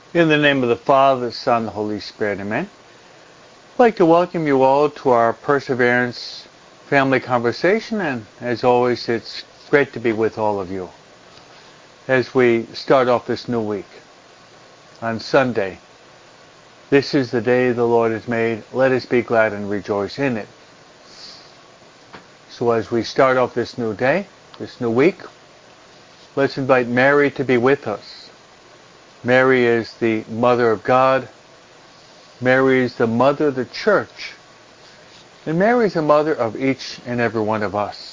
In the name of the Father, the Son, and the Holy Spirit, amen. I'd like to welcome you all to our Perseverance Family Conversation, and as always, it's great to be with all of you as we start off this new week. On Sunday, this is the day the Lord has made. Let us be glad and rejoice in it. So as we start off this new day, this new week, let's invite Mary to be with us. Mary is the Mother of God. Mary is the Mother of the Church. And Mary is the Mother of each and every one of us.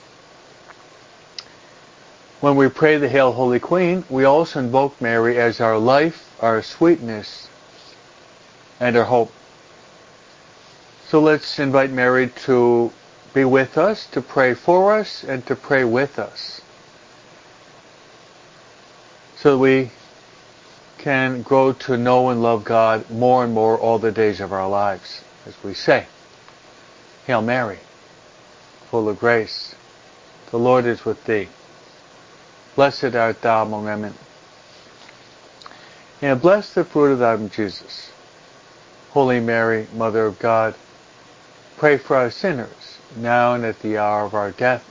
When we pray the Hail Holy Queen, we also invoke Mary as our life, our sweetness, and our hope. So let's invite Mary to be with us, to pray for us, and to pray with us, so that we can grow to know and love God more and more all the days of our lives. As we say, Hail Mary, full of grace, the Lord is with thee. Blessed art thou among women, and blessed the fruit of thy womb, Jesus. Holy Mary, Mother of God, pray for us sinners, now and at the hour of our death.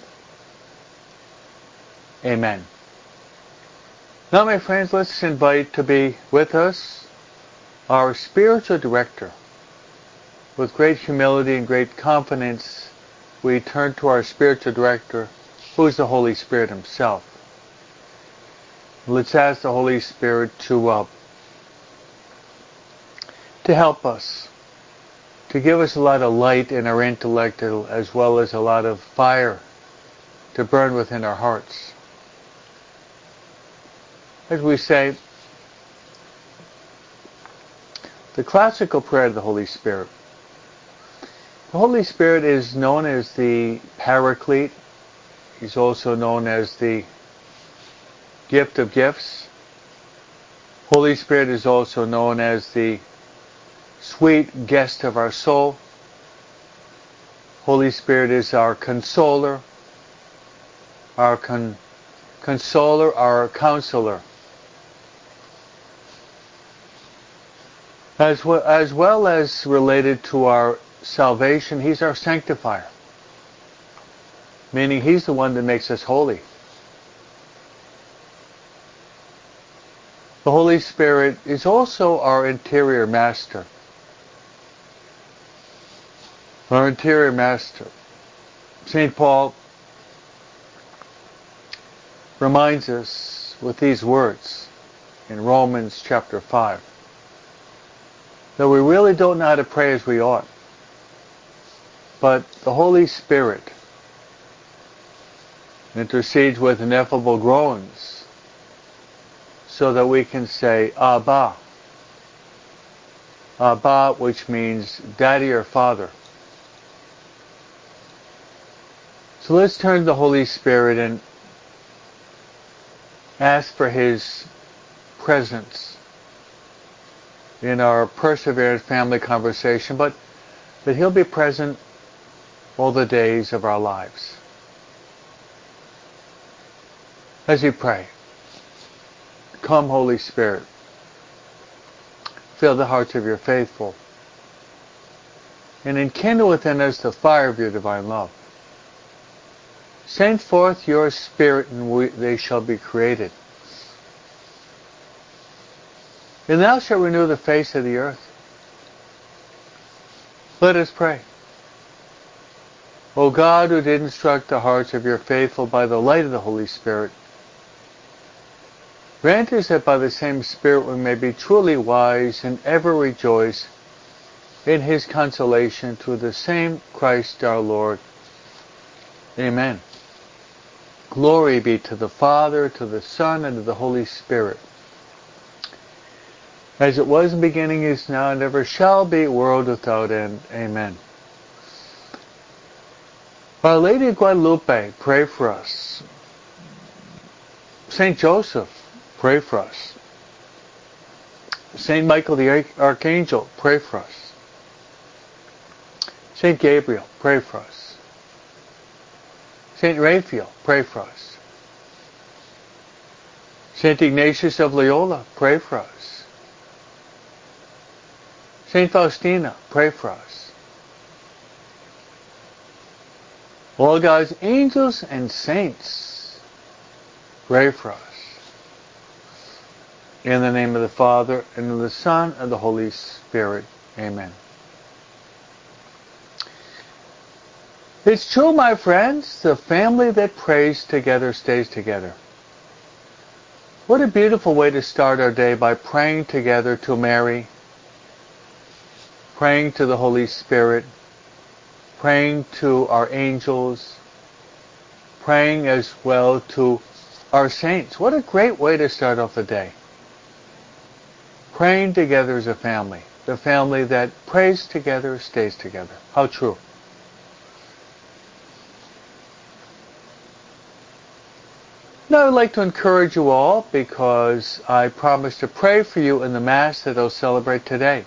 Amen. Now, my friends, let's invite to be with us our spiritual director. With great humility and great confidence, we turn to our spiritual director, who is the Holy Spirit himself. Let's ask the Holy Spirit to help us, to give us a lot of light in our intellect, as well as a lot of fire to burn within our hearts. As we say, the classical prayer of the Holy Spirit. The Holy Spirit is known as the Paraclete. He's also known as the Gift of Gifts. Holy Spirit is also known as the sweet guest of our soul. Holy Spirit is our consoler, our consoler, our counselor. As well as related to our salvation, he's our sanctifier, meaning he's the one that makes us holy. The Holy Spirit is also our interior master. Our interior master. St. Paul reminds us with these words in Romans chapter 5. That we really don't know how to pray as we ought. But the Holy Spirit intercedes with ineffable groans so that we can say, Abba. Abba, which means Daddy or Father. So let's turn to the Holy Spirit and ask for His presence in our Perseverance Family Conversation, but that He'll be present all the days of our lives. As we pray, come Holy Spirit, fill the hearts of your faithful, and enkindle within us the fire of your divine love. Send forth your Spirit, and they shall be created. And thou shalt renew the face of the earth. Let us pray. O God, who did instruct the hearts of your faithful by the light of the Holy Spirit, grant us that by the same Spirit we may be truly wise and ever rejoice in His consolation through the same Christ our Lord. Amen. Glory be to the Father, to the Son, and to the Holy Spirit, as it was in the beginning, is now, and ever shall be, world without end. Amen. Our Lady of Guadalupe, pray for us. Saint Joseph, pray for us. Saint Michael the Archangel, pray for us. Saint Gabriel, pray for us. Saint Raphael, pray for us. Saint Ignatius of Loyola, pray for us. Saint Faustina, pray for us. All God's angels and saints, pray for us. In the name of the Father, and of the Son, and the Holy Spirit. Amen. It's true, my friends, the family that prays together stays together. What a beautiful way to start our day, by praying together to Mary, praying to the Holy Spirit, praying to our angels, praying as well to our saints. What a great way to start off the day. Praying together as a family. The family that prays together stays together. How true. Now I'd like to encourage you all, because I promised to pray for you in the Mass that I'll celebrate today.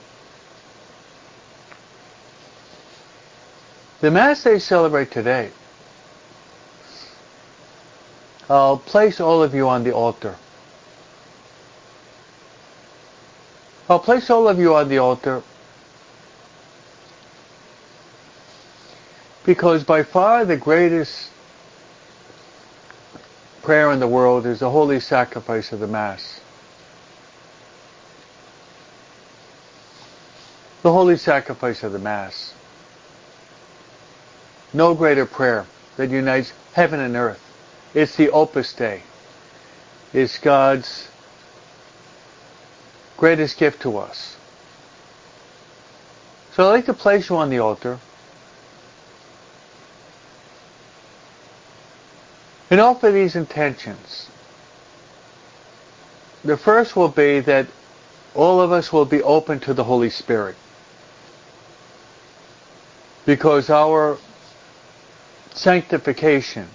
The Mass they celebrate today, I'll place all of you on the altar. I'll place all of you on the altar because by far the greatest prayer in the world is the holy sacrifice of the Mass. The holy sacrifice of the Mass. No greater prayer that unites heaven and earth. It's the Opus Dei. It's God's greatest gift to us. So I'd like to place you on the altar and offer these intentions. The first will be that all of us will be open to the Holy Spirit, because our sanctification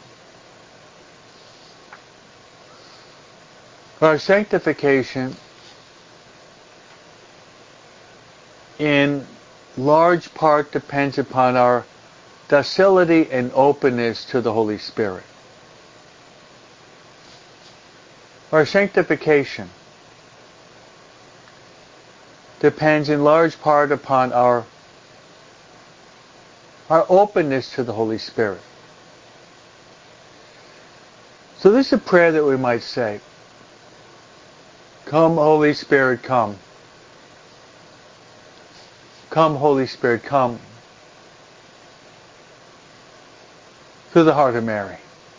in large part depends upon our docility and openness to the Holy Spirit. Our sanctification depends in large part upon our openness to the Holy Spirit. So this is a prayer that we might say. Come, Holy Spirit, come. Come, Holy Spirit, come. Through the heart of Mary.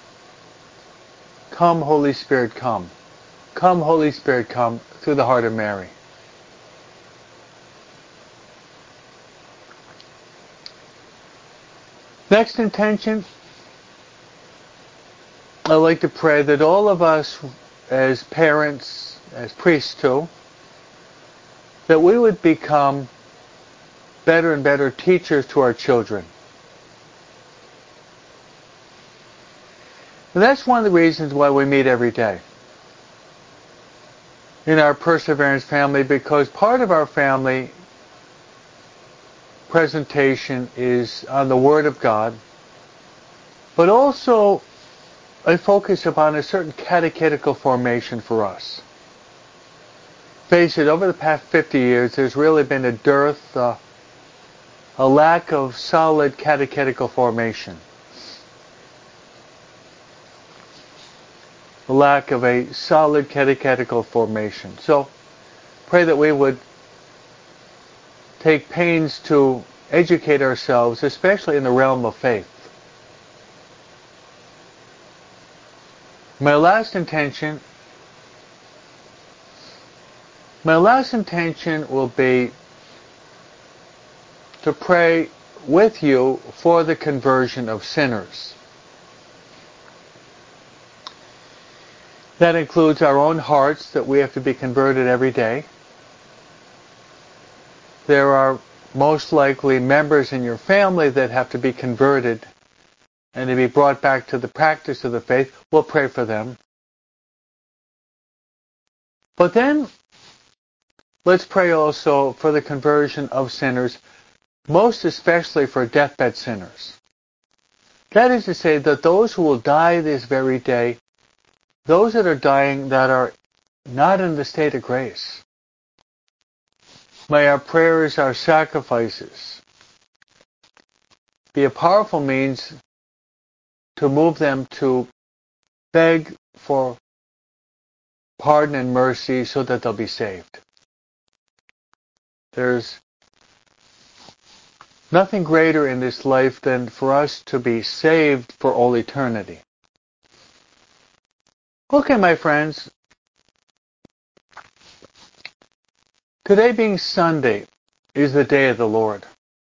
Come, Holy Spirit, come. Come, Holy Spirit, come, through the heart of Mary. Next intention, I'd like to pray that all of us as parents, as priests too, that we would become better and better teachers to our children. And that's one of the reasons why we meet every day in our Perseverance family, because part of our family presentation is on the Word of God, but also a focus upon a certain catechetical formation for us. Face it, over the past 50 years, there's really been a dearth, a lack of solid catechetical formation. The lack of a solid catechetical formation. So, pray that we would take pains to educate ourselves, especially in the realm of faith. My last intention will be to pray with you for the conversion of sinners. That includes our own hearts, that we have to be converted every day. There are most likely members in your family that have to be converted and to be brought back to the practice of the faith. We'll pray for them. But then, let's pray also for the conversion of sinners, most especially for deathbed sinners. That is to say, that those who will die this very day, those that are dying that are not in the state of grace. May our prayers, our sacrifices, be a powerful means to move them to beg for pardon and mercy so that they'll be saved. There's nothing greater in this life than for us to be saved for all eternity. Okay, my friends. Today being Sunday is the day of the Lord.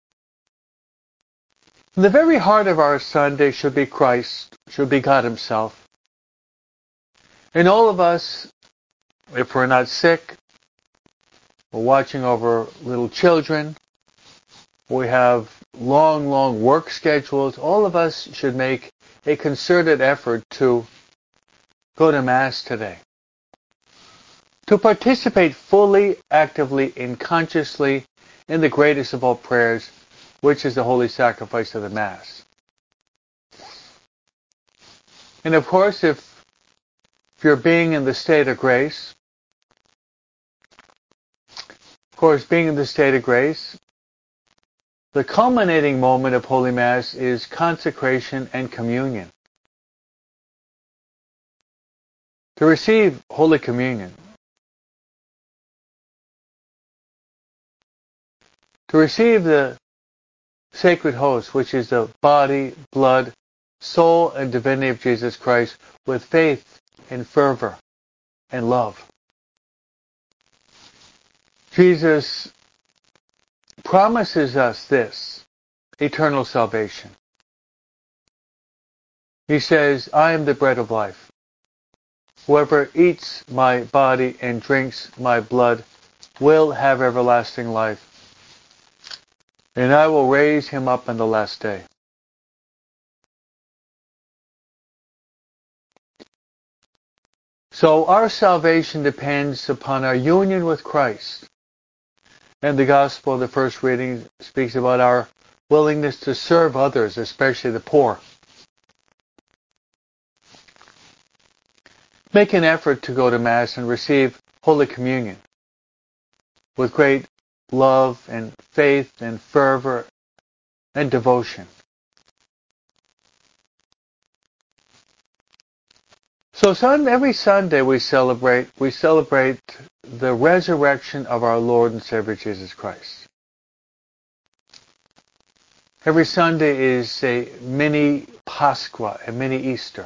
In the very heart of our Sunday should be Christ, should be God Himself. And all of us, if we're not sick, we're watching over little children, we have long work schedules, all of us should make a concerted effort to go to Mass today. To participate fully, actively, and consciously in the greatest of all prayers, which is the holy sacrifice of the Mass. And of course, if you're being in the state of grace, the culminating moment of Holy Mass is consecration and communion. To receive Holy Communion, to receive the sacred host, which is the body, blood, soul, and divinity of Jesus Christ, with faith and fervor and love. Jesus promises us this, eternal salvation. He says, I am the bread of life. Whoever eats my body and drinks my blood will have everlasting life, and I will raise him up on the last day. So our salvation depends upon our union with Christ. And the Gospel, the first reading, speaks about our willingness to serve others, especially the poor. Make an effort to go to Mass and receive Holy Communion with great love and faith and fervor and devotion. So every Sunday we celebrate the resurrection of our Lord and Savior Jesus Christ. Every Sunday is a mini Pascha, a mini Easter.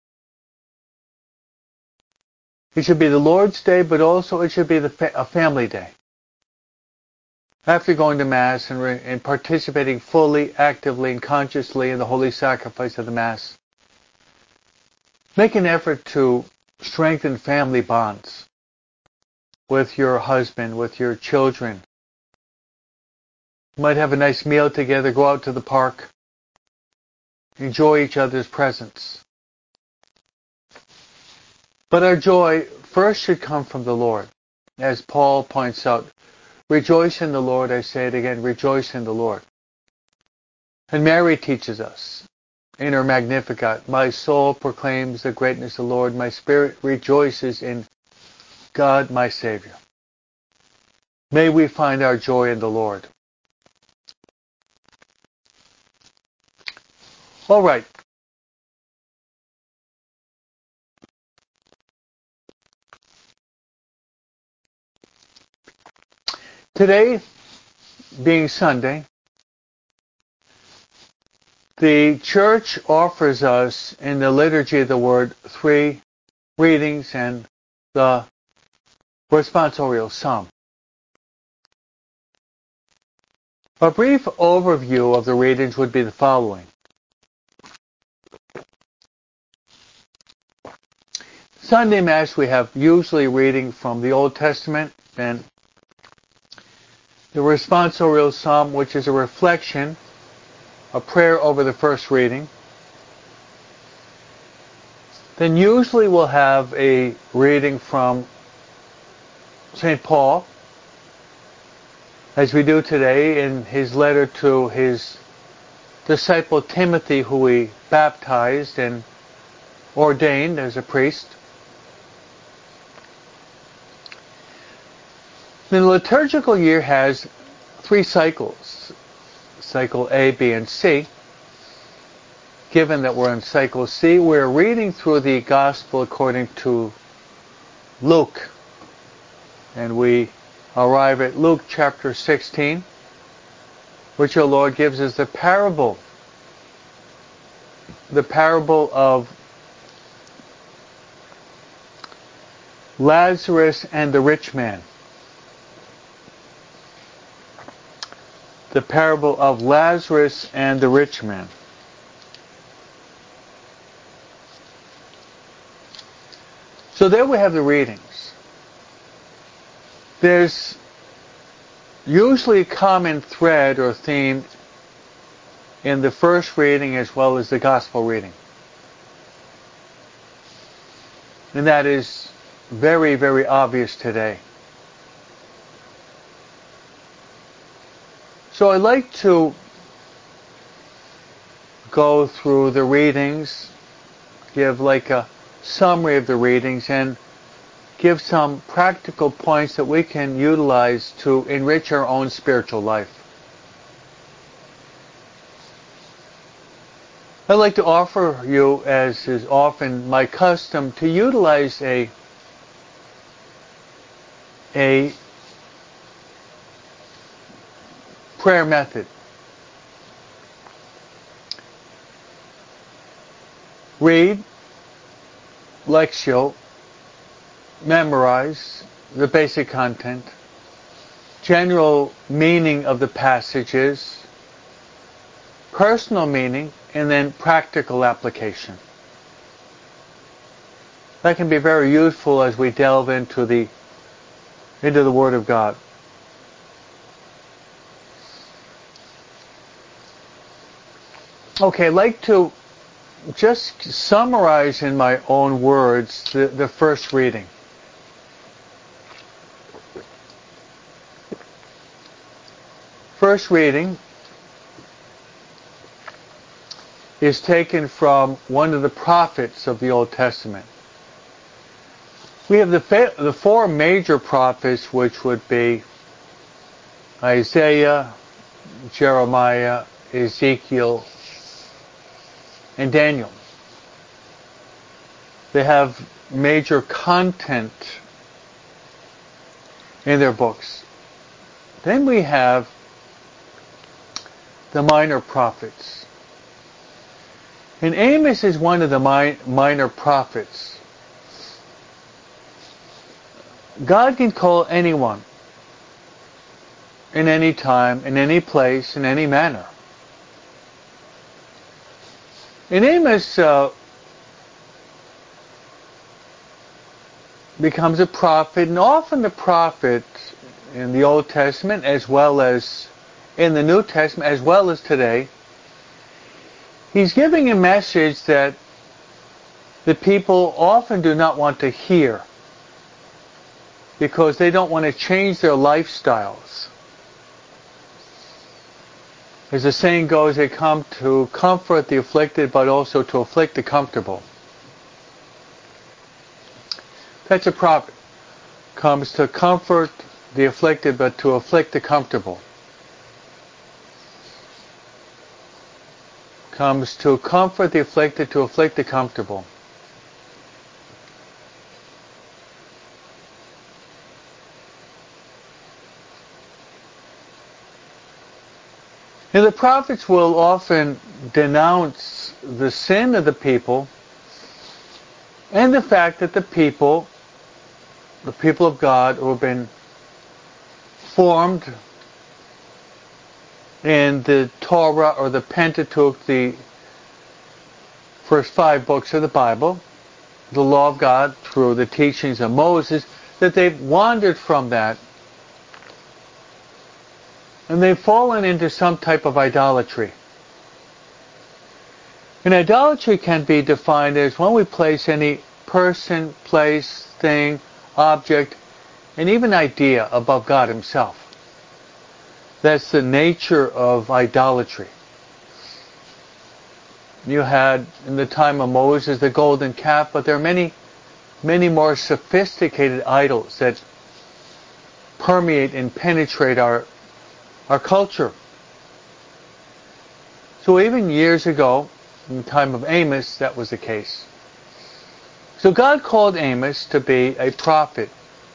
It should be the Lord's Day, but also it should be a family day. After going to Mass and participating fully, actively, and consciously in the holy sacrifice of the Mass, make an effort to strengthen family bonds with your husband, with your children. You might have a nice meal together, go out to the park, enjoy each other's presence. But our joy first should come from the Lord. As Paul points out, rejoice in the Lord, I say it again, rejoice in the Lord. And Mary teaches us in her Magnificat, my soul proclaims the greatness of the Lord, my spirit rejoices in God my Savior. May we find our joy in the Lord. All right. Today, being Sunday, the Church offers us in the Liturgy of the Word 3 readings and the responsorial psalm. A brief overview of the readings would be the following. Sunday Mass, we have usually reading from the Old Testament and the responsorial psalm, which is a reflection, a prayer over the first reading. Then usually we'll have a reading from St. Paul, as we do today in his letter to his disciple Timothy, who he baptized and ordained as a priest. The liturgical year has 3 cycles, cycle A, B, and C. Given that we're in cycle C, we're reading through the Gospel according to Luke. And we arrive at Luke chapter 16, which our Lord gives us the parable of Lazarus and the rich man. The parable of Lazarus and the rich man. So there we have the readings. There's usually a common thread or theme in the first reading as well as the gospel reading. And that is very, very obvious today. So I'd like to go through the readings, give like a summary of the readings, and give some practical points that we can utilize to enrich our own spiritual life. I'd like to offer you, as is often my custom, to utilize a prayer method. Read, lectio, memorize the basic content, general meaning of the passages, personal meaning, and then practical application. That can be very useful as we delve into the Word of God. Okay, I'd like to just summarize in my own words the first reading. First reading is taken from one of the prophets of the Old Testament. We have the 4 major prophets, which would be Isaiah, Jeremiah, Ezekiel, and Daniel. They have major content in their books. Then we have the minor prophets. And Amos is one of the minor prophets. God can call anyone, in any time, in any place, in any manner. And Amos becomes a prophet, and often the prophet in the Old Testament, as well as in the New Testament, as well as today, he's giving a message that the people often do not want to hear, because they don't want to change their lifestyles. As the saying goes, they come to comfort the afflicted, but also to afflict the comfortable. That's a prophet. Comes to comfort the afflicted, but to afflict the comfortable. Comes to comfort the afflicted, to afflict the comfortable. And the prophets will often denounce the sin of the people and the fact that the people of God who have been formed in the Torah or the Pentateuch, the first 5 books of the Bible, the law of God through the teachings of Moses, that they've wandered from that. And they've fallen into some type of idolatry. And idolatry can be defined as when we place any person, place, thing, object, and even idea above God Himself. That's the nature of idolatry. You had, in the time of Moses, the golden calf, but there are many, many more sophisticated idols that permeate and penetrate our culture. So even years ago, in the time of Amos, that was the case. So God called Amos to be a prophet.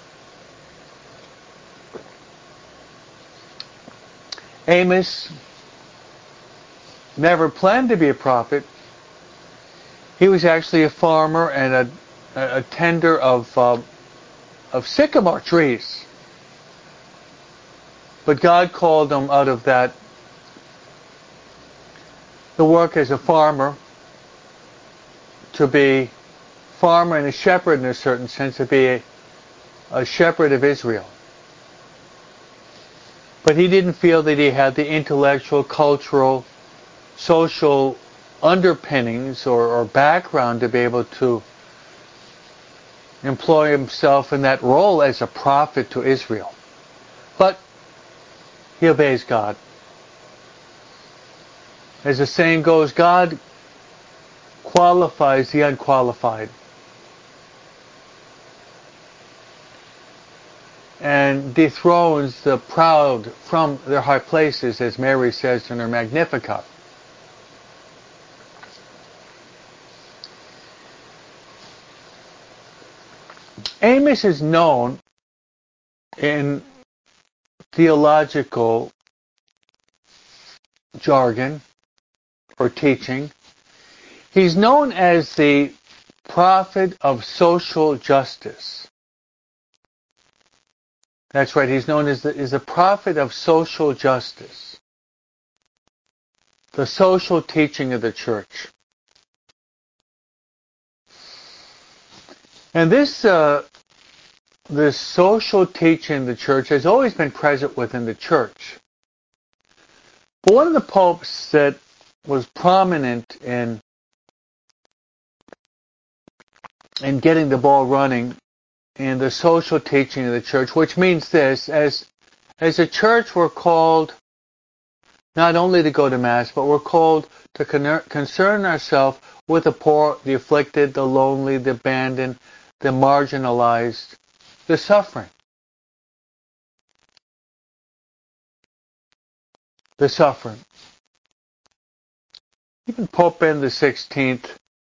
Amos never planned to be a prophet. He was actually a farmer and a tender of sycamore trees. But God called him out of that, the work as a farmer, to be farmer and a shepherd in a certain sense, to be a shepherd of Israel. But he didn't feel that he had the intellectual, cultural, social underpinnings or background to be able to employ himself in that role as a prophet to Israel. But he obeys God. As the saying goes, God qualifies the unqualified. And dethrones the proud from their high places, as Mary says in her Magnificat. Amos is known in theological jargon or teaching. He's known as the prophet of social justice. That's right, he's known as the prophet of social justice. The social teaching of the church. And this social teaching of the church has always been present within the church. But one of the popes that was prominent in getting the ball running in the social teaching of the church, which means this, as a church we're called not only to go to Mass, but we're called to concern ourselves with the poor, the afflicted, the lonely, the abandoned, the marginalized, the suffering. The suffering. Even Pope Ben the 16th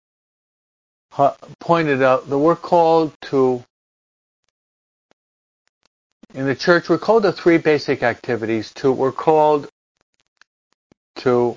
pointed out that we're called to, in the church, we're called to three basic activities. We're called to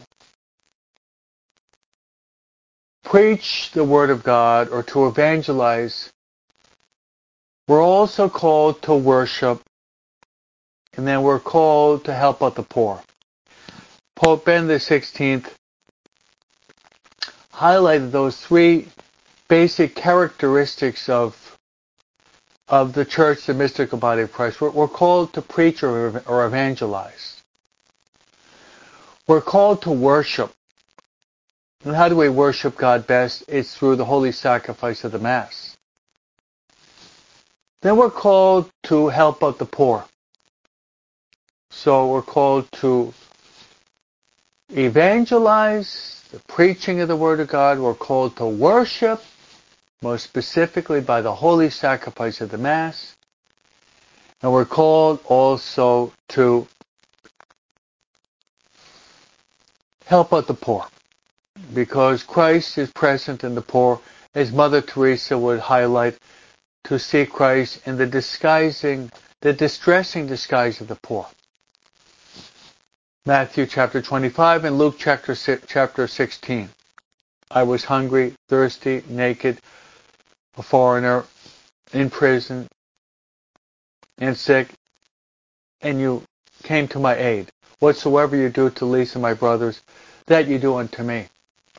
preach the Word of God or to evangelize. We're also called to worship, and then we're called to help out the poor. Pope Ben the 16th highlighted those three basic characteristics of the church, the mystical body of Christ. We're called to preach or evangelize. We're called to worship. And how do we worship God best? It's through the holy sacrifice of the Mass. Then we're called to help out the poor. So we're called to evangelize, the preaching of the Word of God. We're called to worship, most specifically by the holy sacrifice of the Mass. And we're called also to help out the poor, because Christ is present in the poor, as Mother Teresa would highlight, to see Christ in the distressing disguise of the poor. Matthew chapter 25 and Luke chapter 16. I was hungry, thirsty, naked, a foreigner, in prison, and sick, and you came to my aid. Whatsoever you do to least of my brothers, that you do unto me.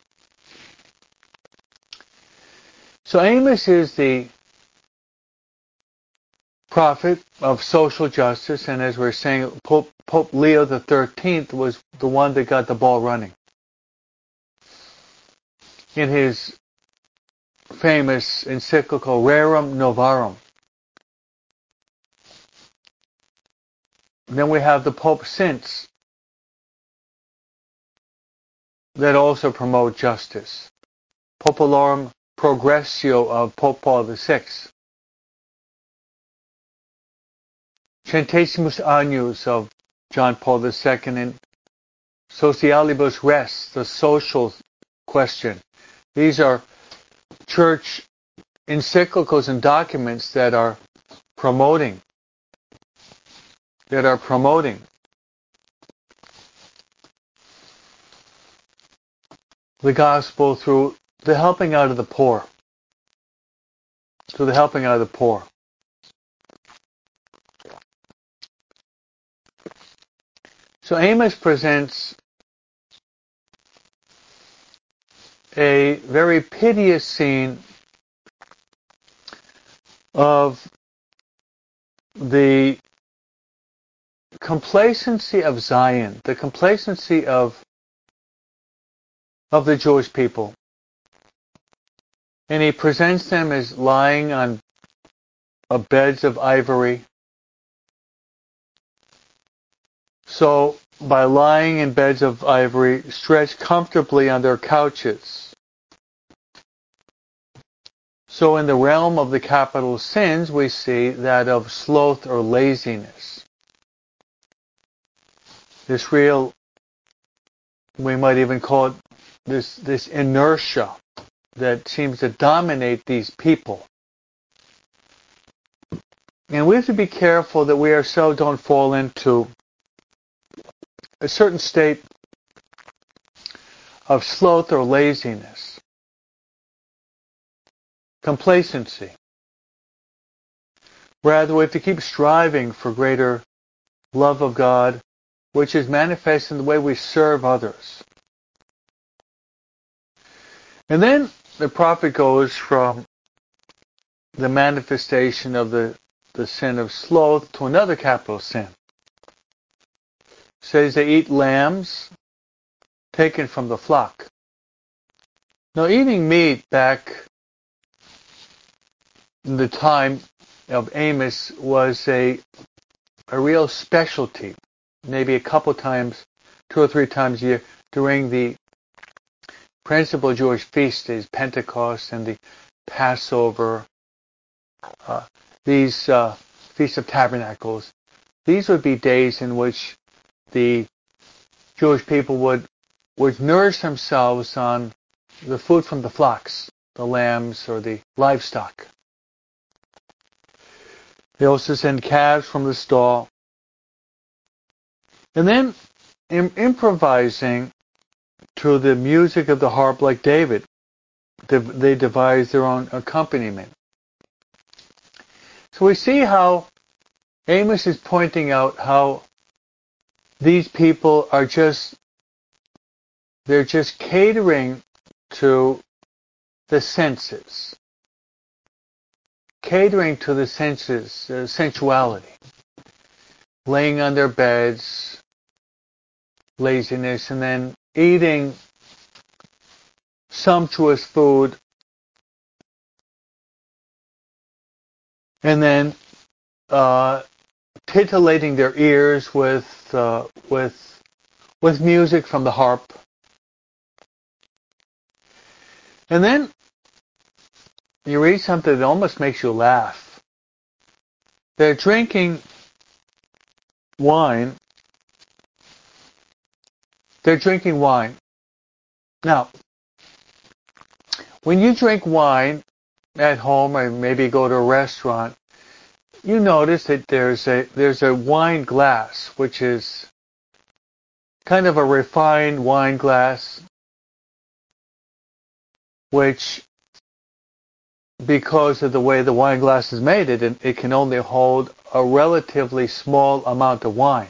So Amos is the prophet of social justice, and as we're saying, Pope Leo the 13th was the one that got the ball running. In his famous encyclical Rerum Novarum. Then we have the Pope since that also promote justice. Popularum Progressio of Pope Paul VI. Centesimus Annus of John Paul II, and Socialibus Res, the social question. These are church encyclicals and documents that are promoting the gospel through the helping out of the poor. Through the helping out of the poor. So Amos presents a very piteous scene of the complacency of Zion, the complacency of the Jewish people. And he presents them as lying on beds of ivory. So, by lying in beds of ivory, stretched comfortably on their couches. So in the realm of the capital sins, we see that of sloth or laziness. This real, we might even call it this inertia that seems to dominate these people. And we have to be careful that we ourselves don't fall into a certain state of sloth or laziness, complacency. Rather, we have to keep striving for greater love of God, which is manifest in the way we serve others. And then the prophet goes from the manifestation of the sin of sloth to another capital sin. Says they eat lambs taken from the flock. Now, eating meat back in the time of Amos was a real specialty. Maybe a couple times, 2 or 3 times a year during the principal Jewish feast days, Pentecost and the Passover, these Feast of Tabernacles. These would be days in which the Jewish people would nourish themselves on the food from the flocks, the lambs or the livestock. They also send calves from the stall. And then improvising to the music of the harp like David, they devise their own accompaniment. So we see how Amos is pointing out how these people are they're just catering to the senses. Catering to the senses, sensuality. Laying on their beds, laziness, and then eating sumptuous food, and then titillating their ears with music from the harp. And then you read something that almost makes you laugh. They're drinking wine. They're drinking wine. Now, when you drink wine at home or maybe go to a restaurant, you notice that there's a wine glass, which is kind of a refined wine glass, which, because of the way the wine glass is made, it can only hold a relatively small amount of wine.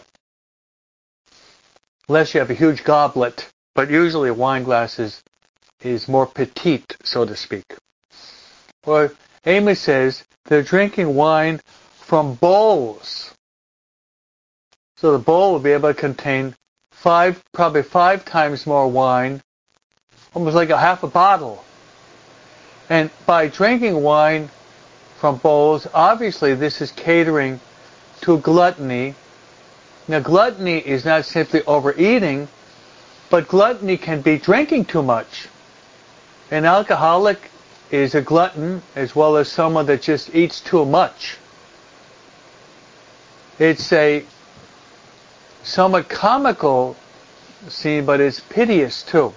Unless you have a huge goblet, but usually a wine glass is more petite, so to speak. Well, Amos says they're drinking wine from bowls. So the bowl will be able to contain probably 5 times more wine, almost like a half a bottle. And by drinking wine from bowls, obviously this is catering to gluttony. Now, gluttony is not simply overeating, but gluttony can be drinking too much. An alcoholic is a glutton as well as someone that just eats too much. It's a somewhat comical scene, but it's piteous too.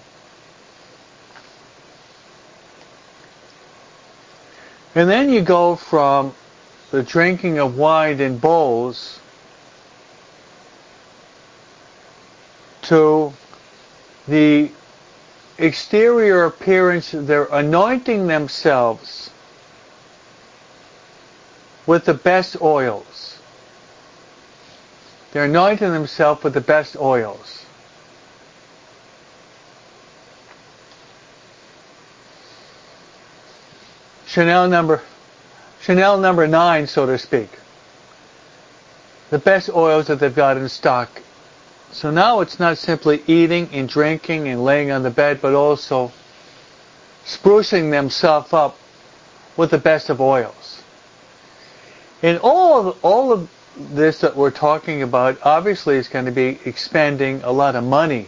And then you go from the drinking of wine in bowls to the exterior appearance. They're anointing themselves with the best oils. They're anointing themselves with the best oils. Chanel number 9, so to speak. The best oils that they've got in stock. So now it's not simply eating and drinking and laying on the bed, but also sprucing themselves up with the best of oils. And all of this that we're talking about obviously is going to be expending a lot of money.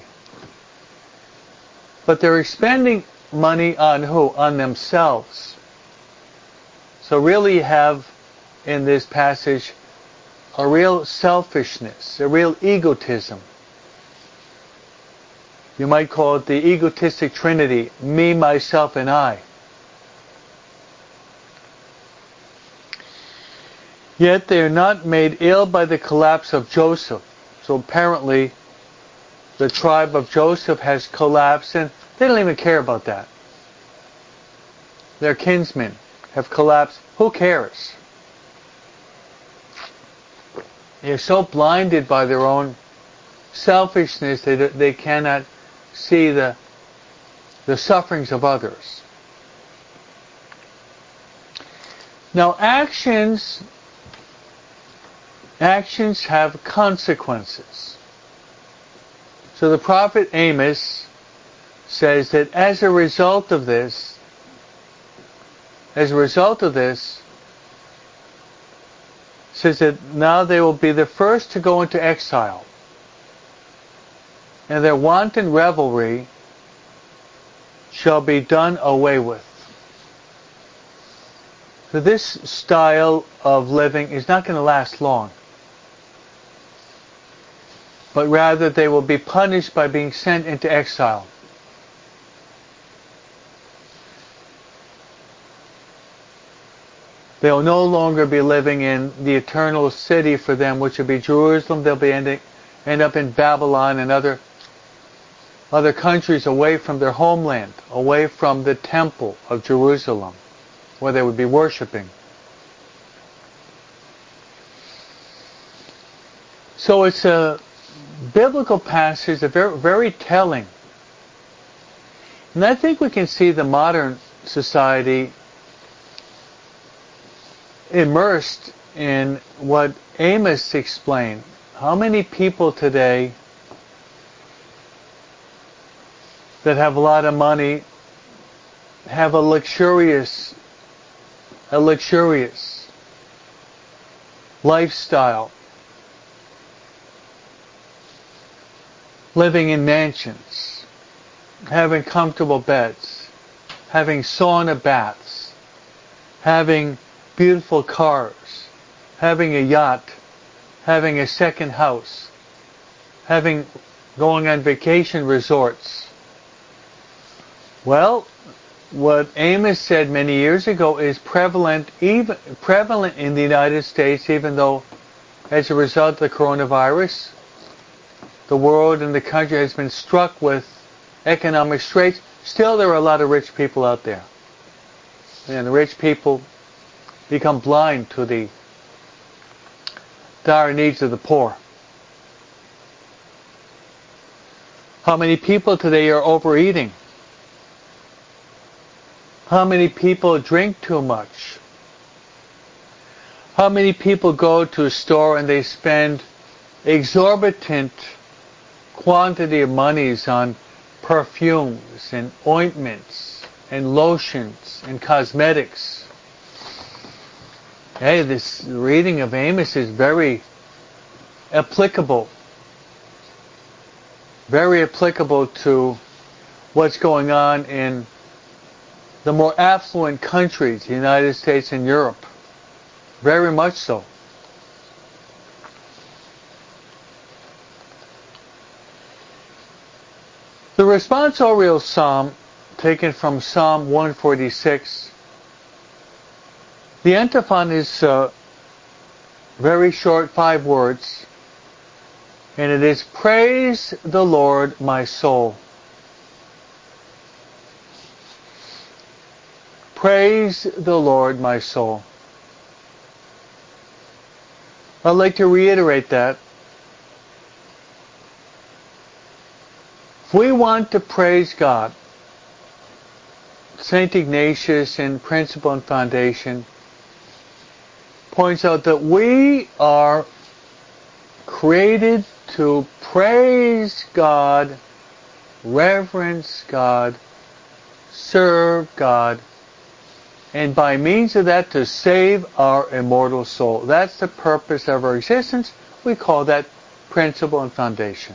But they're expending money on who? On themselves. So really you have in this passage a real selfishness, a real egotism. You might call it the egotistic trinity, me, myself, and I. Yet they are not made ill by the collapse of Joseph. So apparently the tribe of Joseph has collapsed, and they don't even care about that. Their kinsmen have collapsed. Who cares? They're so blinded by their own selfishness that they cannot see the sufferings of others. Now actions have consequences. So the prophet Amos says that as a result of this, says that now they will be the first to go into exile, and their wanton revelry shall be done away with. So this style of living is not going to last long, but rather they will be punished by being sent into exile. They will no longer be living in the eternal city for them, which will be Jerusalem. They'll be end up in Babylon and other countries away from their homeland, away from the temple of Jerusalem, where they would be worshiping. So it's a biblical passage, a very, very telling. And I think we can see the modern society immersed in what Amos explained. How many people today that have a lot of money have a luxurious lifestyle, living in mansions, having comfortable beds, having sauna baths, having beautiful cars, having a yacht, having a second house, going on vacation resorts. Well, what Amos said many years ago is prevalent in the United States, even though as a result of the coronavirus, the world and the country has been struck with economic straits. Still, there are a lot of rich people out there. And the rich people become blind to the dire needs of the poor. How many people today are overeating? How many people drink too much? How many people go to a store and they spend exorbitant quantity of monies on perfumes and ointments and lotions and cosmetics? Hey, this reading of Amos is very applicable to what's going on in the more affluent countries, the United States and Europe. Very much so. responsorial psalm, taken from Psalm 146, the antiphon is very short, 5 words, and it is, "Praise the Lord, my soul. Praise the Lord, my soul." I'd like to reiterate that. If we want to praise God, St. Ignatius in Principle and Foundation points out that we are created to praise God, reverence God, serve God, and by means of that to save our immortal soul. That's the purpose of our existence. We call that Principle and Foundation.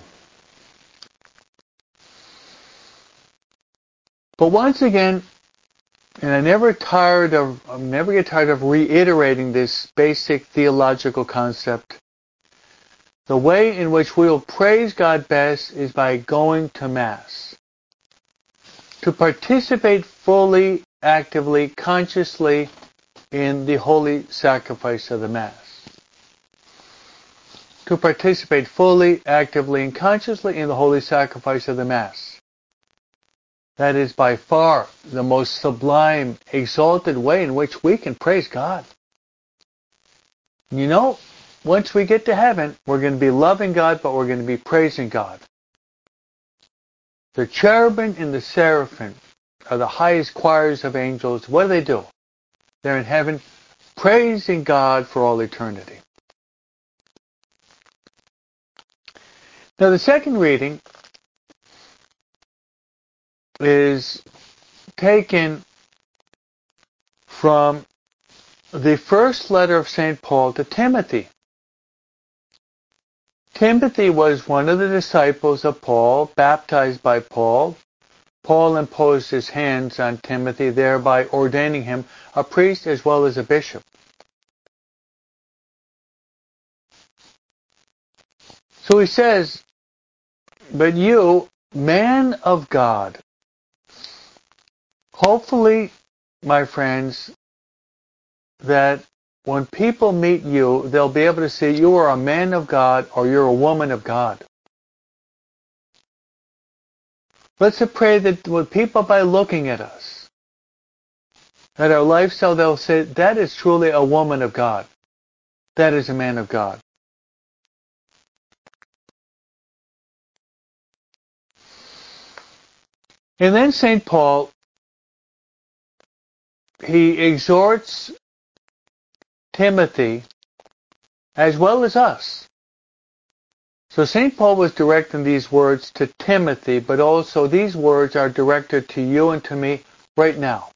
But once again, and I never get tired of reiterating this basic theological concept, the way in which we will praise God best is by going to Mass. To participate fully, actively, consciously in the holy sacrifice of the Mass. To participate fully, actively, and consciously in the holy sacrifice of the Mass. That is by far the most sublime, exalted way in which we can praise God. You know, once we get to heaven, we're going to be loving God, but we're going to be praising God. The cherubim and the seraphim are the highest choirs of angels. What do? They're in heaven praising God for all eternity. Now the second reading is taken from the first letter of St. Paul to Timothy. Timothy was one of the disciples of Paul, baptized by Paul. Paul imposed his hands on Timothy, thereby ordaining him a priest as well as a bishop. So he says, "But you, man of God," hopefully, my friends, that when people meet you, they'll be able to see you are a man of God or you're a woman of God. Let's pray that when people, by looking at us, at our lifestyle, they'll say, that is truly a woman of God. That is a man of God. And then St. Paul, he exhorts Timothy as well as us. So St. Paul was directing these words to Timothy, but also these words are directed to you and to me right now.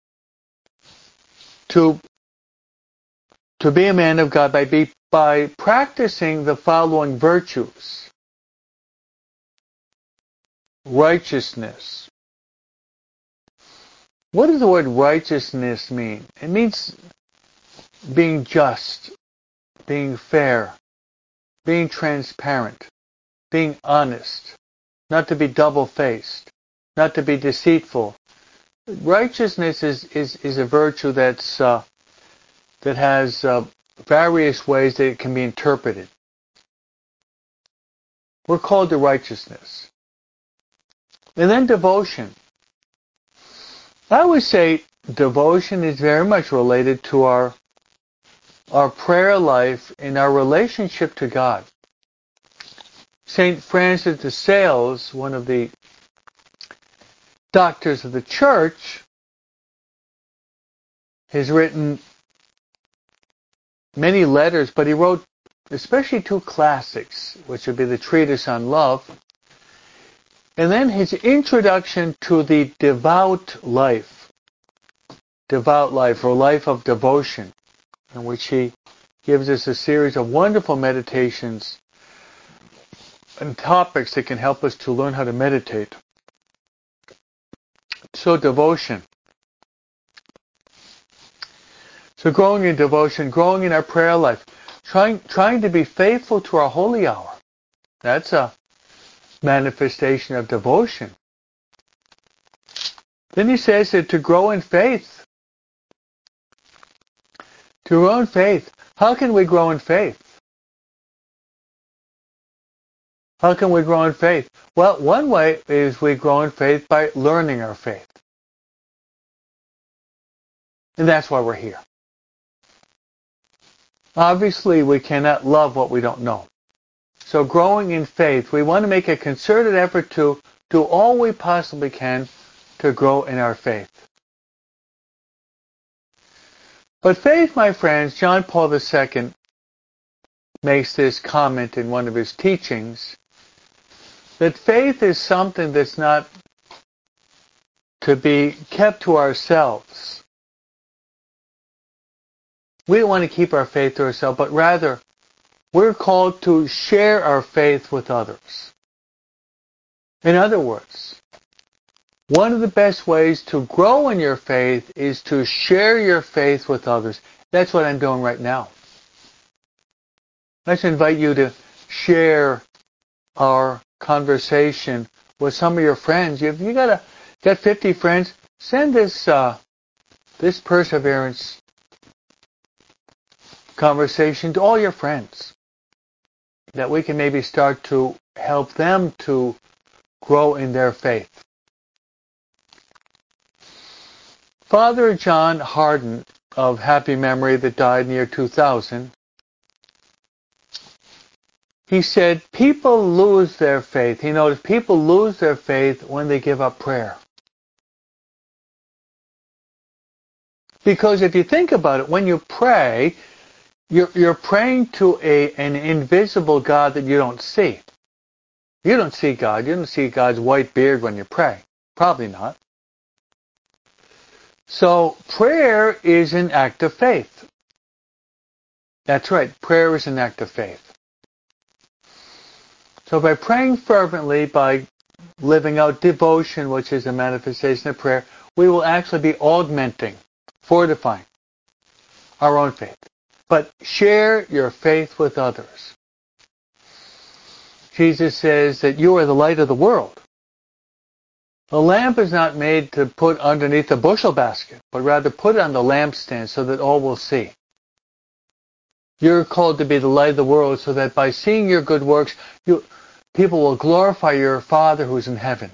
To be a man of God by practicing the following virtues: righteousness. What does the word righteousness mean? It means being just, being fair, being transparent, being honest, not to be double-faced, not to be deceitful. Righteousness is a virtue that has various ways that it can be interpreted. We're called to righteousness. And then devotion. I would say devotion is very much related to our prayer life and our relationship to God. St. Francis de Sales, one of the doctors of the Church, has written many letters, but he wrote especially 2 classics, which would be the Treatise on Love, and then his introduction to the devout life or life of devotion, in which he gives us a series of wonderful meditations and topics that can help us to learn how to meditate. So devotion. So growing in devotion, growing in our prayer life, trying to be faithful to our holy hour. That's a manifestation of devotion. Then he says that to grow in faith. To grow in faith. How can we grow in faith? How can we grow in faith? Well, one way is we grow in faith by learning our faith. And that's why we're here. Obviously, we cannot love what we don't know. So growing in faith, we want to make a concerted effort to do all we possibly can to grow in our faith. But faith, my friends, John Paul II makes this comment in one of his teachings, that faith is something that's not to be kept to ourselves. We don't want to keep our faith to ourselves, but rather we're called to share our faith with others. In other words, one of the best ways to grow in your faith is to share your faith with others. That's what I'm doing right now. Let's invite you to share our conversation with some of your friends. If you got 50 friends, send this perseverance conversation to all your friends, that we can maybe start to help them to grow in their faith. Father John Hardin of happy memory, that died in the year 2000, he said people lose their faith. He noticed people lose their faith when they give up prayer. Because if you think about it, when you pray, you're praying to an invisible God that you don't see. You don't see God. You don't see God's white beard when you pray. Probably not. So prayer is an act of faith. That's right. Prayer is an act of faith. So by praying fervently, by living out devotion, which is a manifestation of prayer, we will actually be augmenting, fortifying our own faith. But share your faith with others. Jesus says that you are the light of the world. The lamp is not made to put underneath a bushel basket, but rather put it on the lampstand so that all will see. You're called to be the light of the world so that by seeing your good works, people will glorify your Father who's in heaven.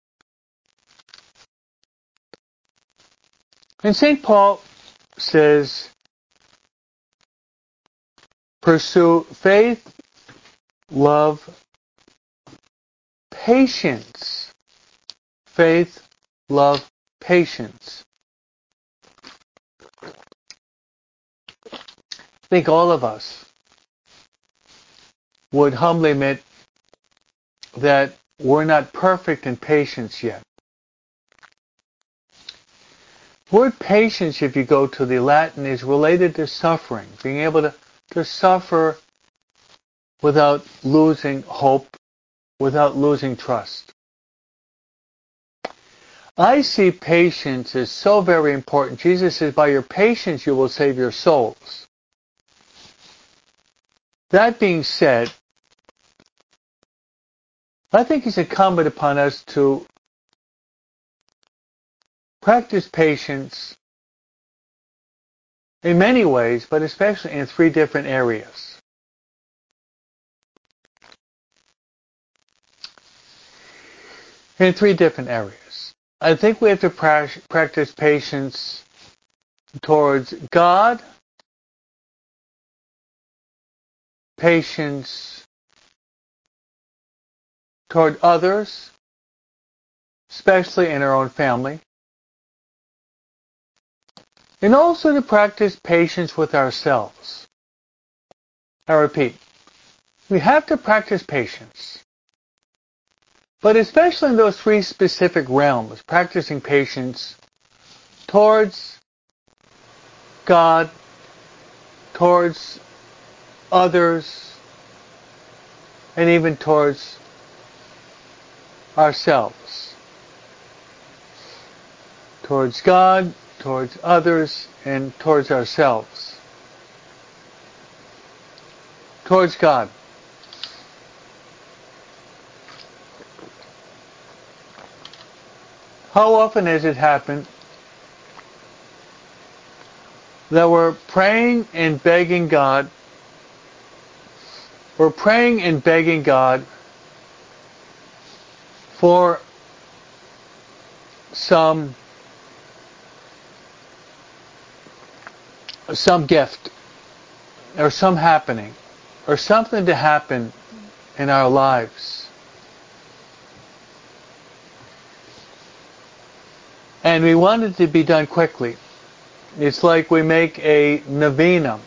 And St. Paul says, pursue faith, love, patience. Faith, love, patience. I think all of us would humbly admit that we're not perfect in patience yet. The word patience, if you go to the Latin, is related to suffering, being able to suffer without losing hope, without losing trust. I see patience as so very important. Jesus says, by your patience you will save your souls. That being said, I think it's incumbent upon us to practice patience in many ways, but especially in 3 different areas. In 3 different areas. I think we have to practice patience towards God, patience toward others, especially in our own family, and also to practice patience with ourselves. I repeat, we have to practice patience. But especially in those 3 specific realms, practicing patience towards God, towards others, and even towards ourselves. Towards God, towards others, and towards ourselves. Towards God. How often has it happened that we're praying and begging God, for some gift or some happening or something to happen in our lives, and we want it to be done quickly. It's like we make a novena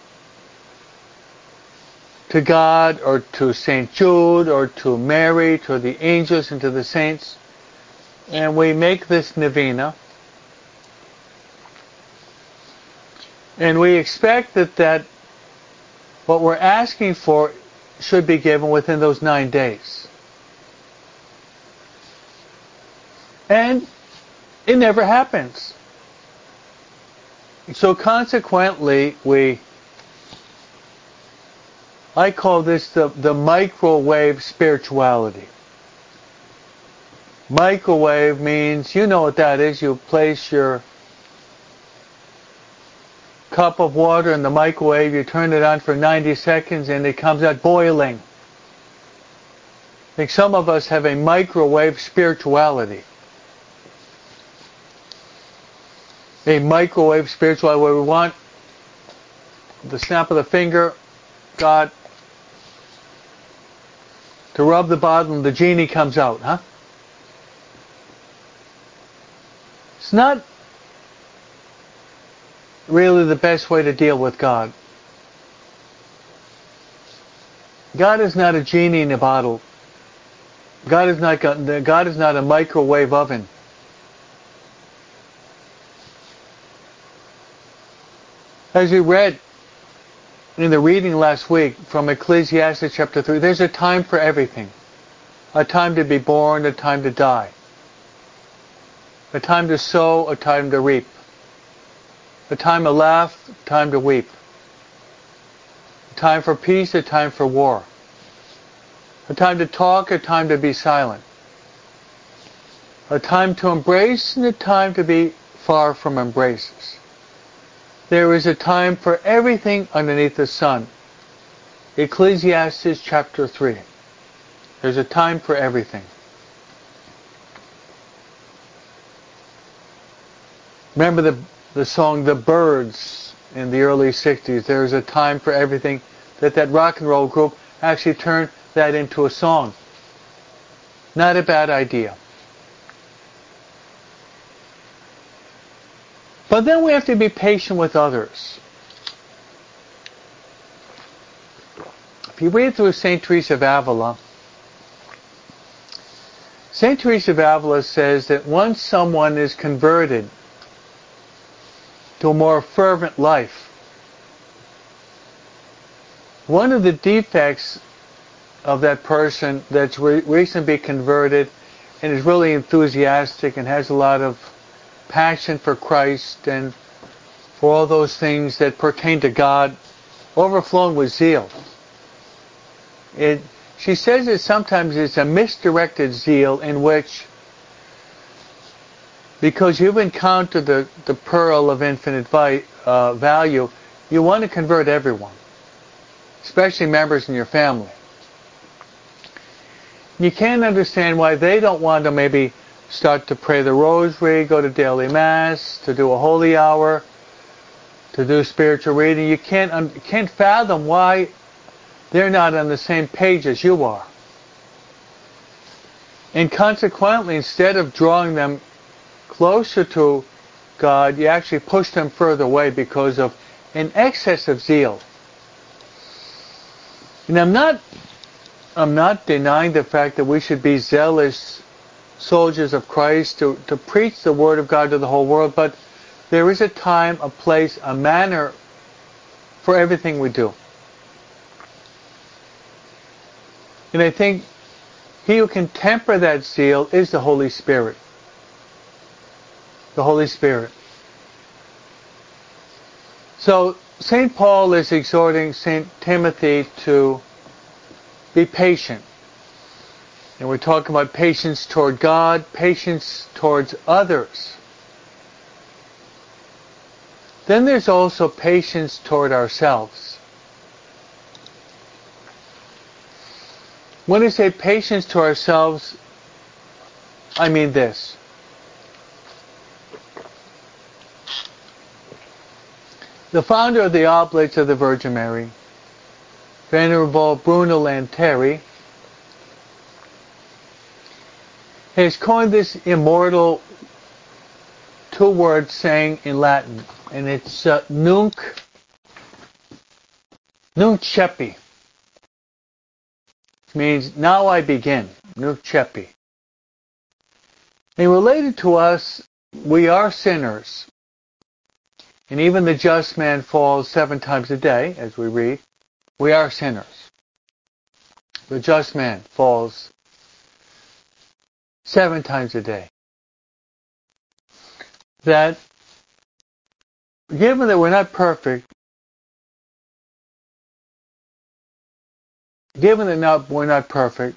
to God or to St. Jude or to Mary, to the angels and to the saints, and we make this novena and we expect that what we're asking for should be given within those 9 days. And it never happens. So consequently, I call this the microwave spirituality. Microwave means, you know what that is, you place your cup of water in the microwave, you turn it on for 90 seconds and it comes out boiling. I think some of us have a microwave spirituality. A microwave spirituality where we want the snap of the finger, God, to rub the bottle and the genie comes out, huh? It's not really the best way to deal with God. God is not a genie in a bottle. God is not a microwave oven. As we read in the reading last week from Ecclesiastes chapter 3, there's a time for everything. A time to be born, a time to die. A time to sow, a time to reap. A time to laugh, a time to weep. A time for peace, a time for war. A time to talk, a time to be silent. A time to embrace and a time to be far from embraces. There is a time for everything underneath the sun. Ecclesiastes chapter 3. There's a time for everything. Remember the song The Byrds in the early 60s. There's a time for everything. That rock and roll group actually turned that into a song. Not a bad idea. But then we have to be patient with others. If you read through St. Teresa of Avila, St. Teresa of Avila says that once someone is converted to a more fervent life, one of the defects of that person that's recently converted and is really enthusiastic and has a lot of passion for Christ and for all those things that pertain to God, overflowing with zeal. She says that sometimes it's a misdirected zeal in which, because you've encountered the pearl of infinite value, you want to convert everyone, especially members in your family. You can't understand why they don't want to maybe start to pray the rosary, go to daily mass, to do a holy hour, to do spiritual reading. You can't fathom why they're not on the same page as you are. And consequently, instead of drawing them closer to God, you actually push them further away because of an excess of zeal. And I'm not denying the fact that we should be zealous soldiers of Christ to preach the Word of God to the whole world, but there is a time, a place, a manner for everything we do. And I think he who can temper that zeal is the Holy Spirit. The Holy Spirit. So St. Paul is exhorting St. Timothy to be patient And we're talking about patience toward God, patience towards others. Then there's also patience toward ourselves. When I say patience to ourselves, I mean this. The founder of the Oblates of the Virgin Mary, Venerable Bruno Lanteri, has coined this immortal two-word saying in Latin, and it's nunc cepi. It means now I begin, nunc cepi. And related to us, we are sinners. And even the just man falls 7 times a day, as we read. We are sinners. The just man falls 7 times a day. That, given that we're not perfect, we're not perfect,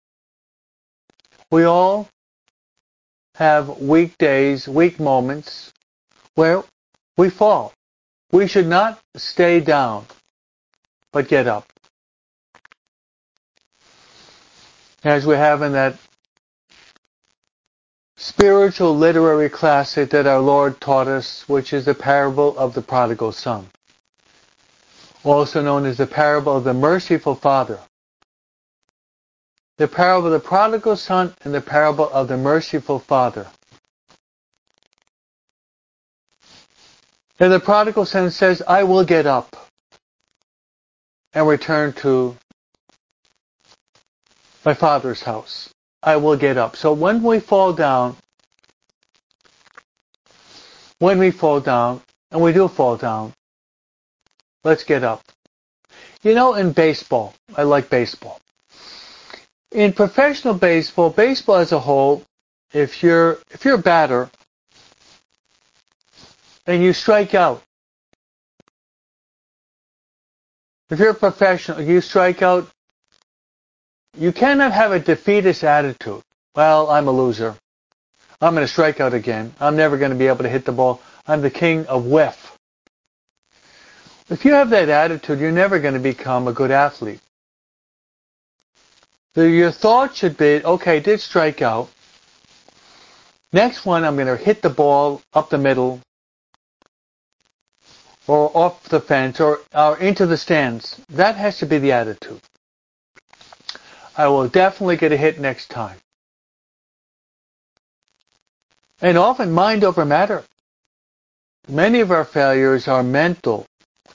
we all have weak days, weak moments, where we fall. We should not stay down, but get up. As we have in that spiritual literary classic that our Lord taught us, which is the parable of the prodigal son, also known as the parable of the merciful father. The parable of the prodigal son and the parable of the merciful father. And the prodigal son says, I will get up and return to my father's house. I will get up. So when we fall down, and we do fall down, let's get up. You know, in baseball, I like baseball. In professional baseball as a whole, if you're a batter and you strike out, if you're a professional, you strike out, you cannot have a defeatist attitude. Well, I'm a loser. I'm going to strike out again. I'm never going to be able to hit the ball. I'm the king of whiff. If you have that attitude, you're never going to become a good athlete. Your thought should be, okay, I did strike out. Next one, I'm going to hit the ball up the middle, or off the fence, or into the stands. That has to be the attitude. I will definitely get a hit next time. And often, mind over matter. Many of our failures are mental,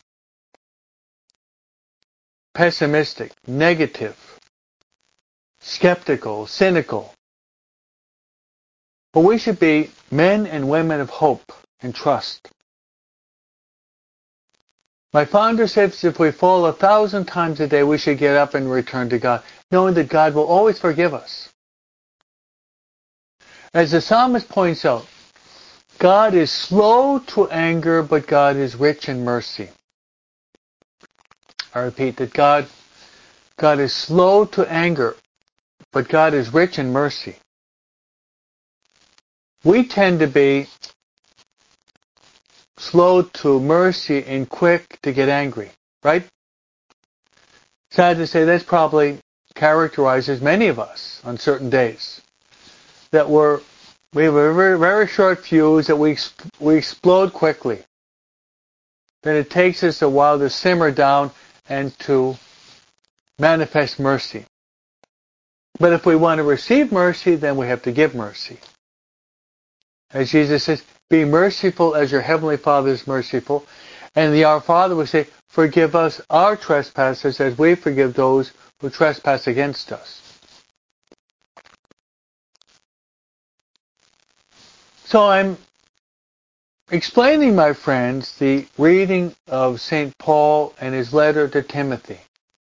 pessimistic, negative, skeptical, cynical. But we should be men and women of hope and trust. My founder says if we fall 1,000 times a day, we should get up and return to God, knowing that God will always forgive us. As the psalmist points out, God is slow to anger, but God is rich in mercy. I repeat that God is slow to anger, but God is rich in mercy. We tend to be slow to mercy and quick to get angry, right? Sad to say, that's probably characterizes many of us on certain days. That we have a very, very short fuse, that we explode quickly. Then it takes us a while to simmer down and to manifest mercy. But if we want to receive mercy, then we have to give mercy. As Jesus says, be merciful as your heavenly Father is merciful. And the Our Father will say, forgive us our trespasses as we forgive those who trespass against us. So I'm explaining, my friends, the reading of St. Paul and his letter to Timothy.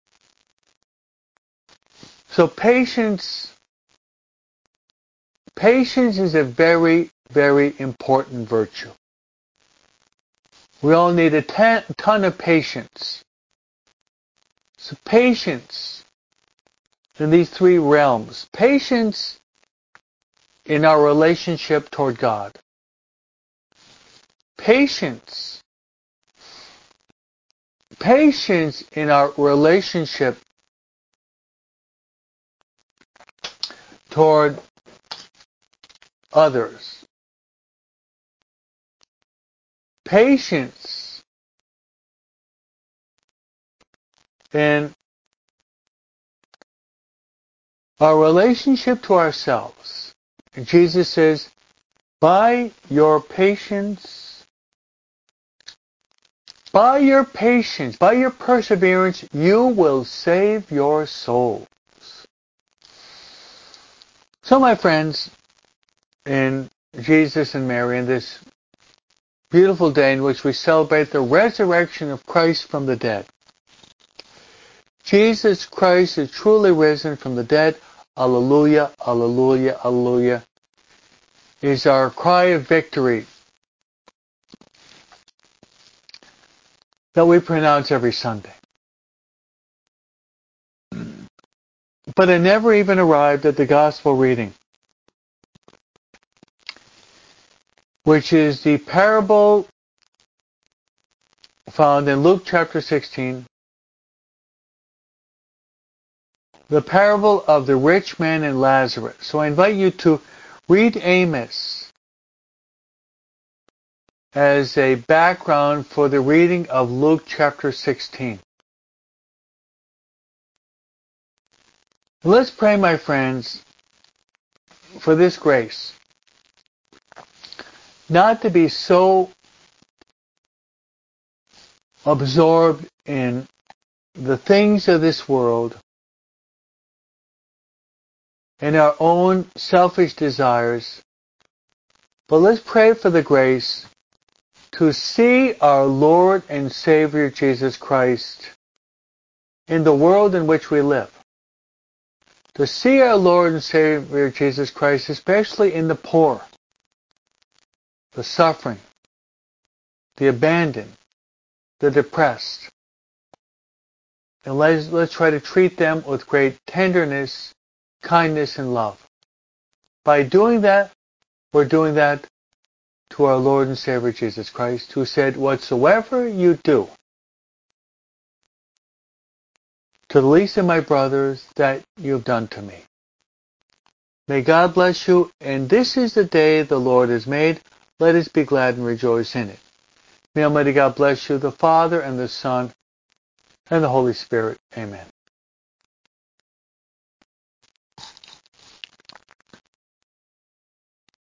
So patience is a very, very important virtue. We all need a ton of patience. So patience in these three realms. Patience in our relationship toward God. Patience. Patience in our relationship toward others. Patience in our relationship to ourselves. And Jesus says, by your patience, by your perseverance, you will save your souls. So, my friends, in Jesus and Mary, in this beautiful day in which we celebrate the resurrection of Christ from the dead, Jesus Christ is truly risen from the dead. Alleluia, alleluia, alleluia, is our cry of victory that we pronounce every Sunday. But I never even arrived at the gospel reading, which is the parable found in Luke chapter 16, the parable of the rich man and Lazarus. So I invite you to read Amos as a background for the reading of Luke chapter 16. Let's pray, my friends, for this grace, not to be so absorbed in the things of this world and our own selfish desires, but let's pray for the grace to see our Lord and Savior Jesus Christ in the world in which we live. To see our Lord and Savior Jesus Christ, especially in the poor, the suffering, the abandoned, the depressed. And let's try to treat them with great tenderness, kindness, and love. By doing that, we're doing that to our Lord and Savior Jesus Christ, who said, whatsoever you do to the least of my brothers, that you've done to me. May God bless you, and this is the day the Lord has made. Let us be glad and rejoice in it. May Almighty God bless you, the Father, and the Son, and the Holy Spirit. Amen.